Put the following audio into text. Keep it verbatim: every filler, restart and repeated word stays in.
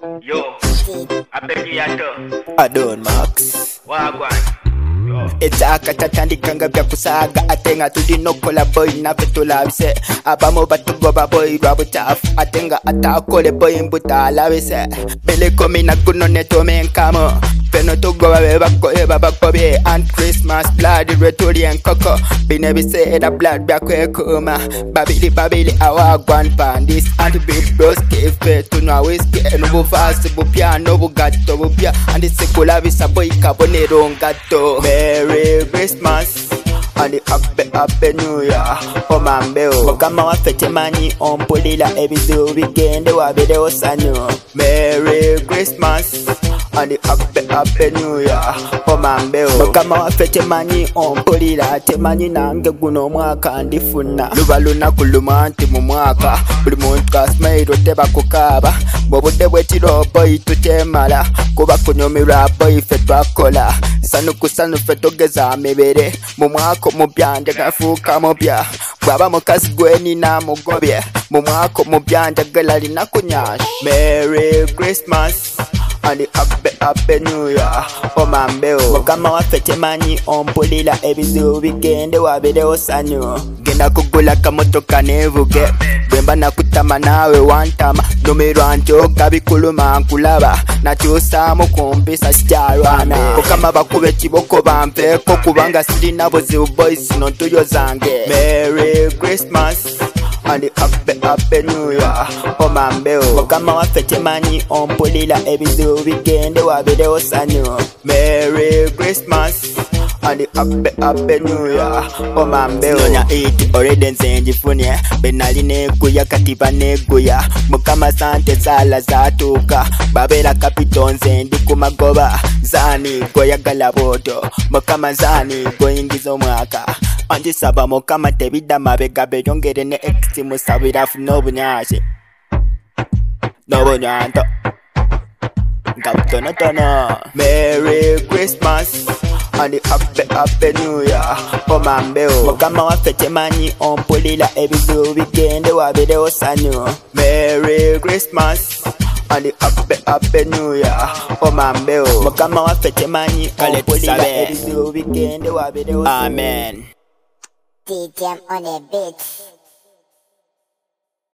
Yo, I beg you yato. I don't Max. Wagwan. Yo. Echaka tatandikanga bya kusaga atenga tudinokola boy nafetulabise abamo batugoba boy rwabutafu atenga atakole boy mbutalabise belekomi nakuno netomenkamo peno tugoba bebakoye babakobye and Christmas blood retolian koko bine bisera blood byakwekuma babili babili awagwan pandis and big bros kefe tunwa whiskey nubufasi bupya nobugato bupya and sekulabisa boy kabonero ngato. Merry Christmas and the happy happy New Year. Oh mambeo mukama waffe manyi ompulira ebizibu bigende wabire osanyo. Merry Christmas and the happy happy New Year. Oh mambeo mukama waffe manyi ompulira temanyi nange guno omwaka ndifuna luba lunaku luma nti mu mwaka buli muntu kasmairo teba kukaba bwobudde bwekiro boy tutemala kuba kunyumirwa boy ffe twakola sanuku sanu ffe togeza mibere mu mwaka omupya njagafuuka mupya bwaba mukazi gwenina mugobye mu mwaka omupya njagala linakunyashi. Merry Christmas and the happy happy New Year. Oh mambeo mukama waffe temanyi ompulira ebizibu bigende wabire osanyo genda kugula kamotoka nevuge bwemba nakutama nawe wantama numirwa njoga bikuluma nkulaba nakyusaamu kumpisa sikyalwana mukama bakube kiboko bampeeko kubanga sirina buzibu boys nontuyo zange. Merry Christmas and the happy happy New Year. Oh mambeo mukama waffe temanyi ompulira ebizibu bigende wabire osanyo. Merry Christmas and the happy happy New Year. Oh mambeo nonya it already nze njifunye benali neguya kati baneguya mukama sante zala zatuuka babera kapito nze ndi ku magoba zani goyagala bodo mukama zani goyingiza omwaka anjisaba mukama tebidda mabega beyongere ne ex musabira funo bunyashi nobunyanto ngabtono tono. Merry Christmas and the happy happy New Year. Oh mambeo mukama waffe temanyi ompulira ebizibu bigende wabire osanyo. Merry Christmas and the happy happy New Year. Oh mambeo mukama waffe temanyi ompulira ebizibu bigende wabire osanyo. Amen. D J on the beat.